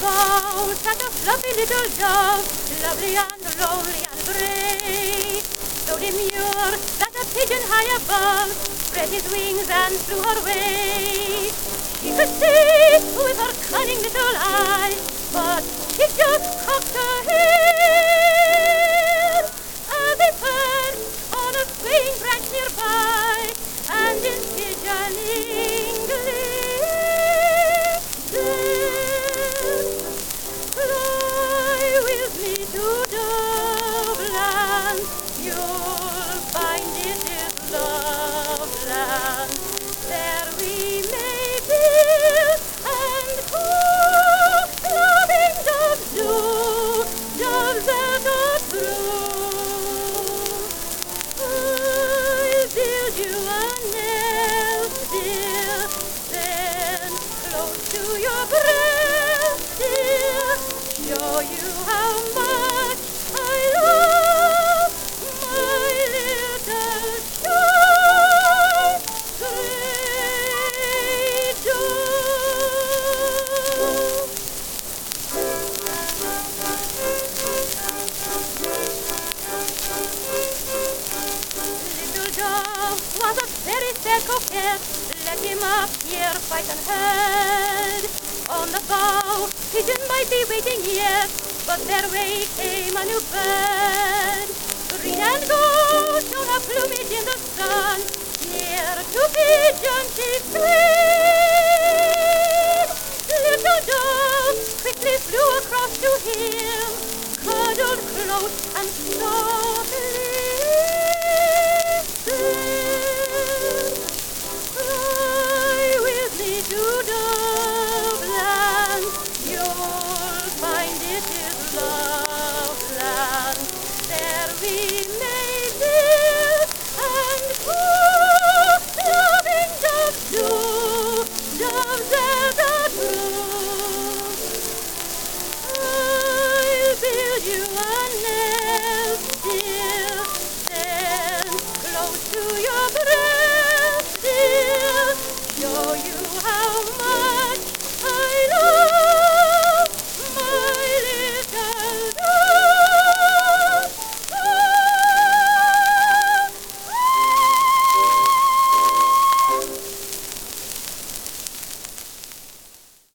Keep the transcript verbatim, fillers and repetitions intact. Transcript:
bough sat a fluffy little dove, lovely and lonely and grey, so demure that a pigeon high above spread his wings and flew her way. She could see with her cunning little eye, but she just cocked her head as it perched on a swaying branch nearby, and in pigeoning glee said, "Fly with me to Doveland, you'll find it is Loveland. There we may live and coo, loving doves do, doves that are true. I'll build you a nest, dear, then close to your breast, dear, show you how much I love my little shy gray dove." Little dove was a very sad coquette, let him up here fight and head. On the bough, pigeon might be waiting yet, but their way came a new bird. Green and gold shone her plumage in the sun, near to pigeon she slid. Little dove quickly flew across to him, cuddled close and so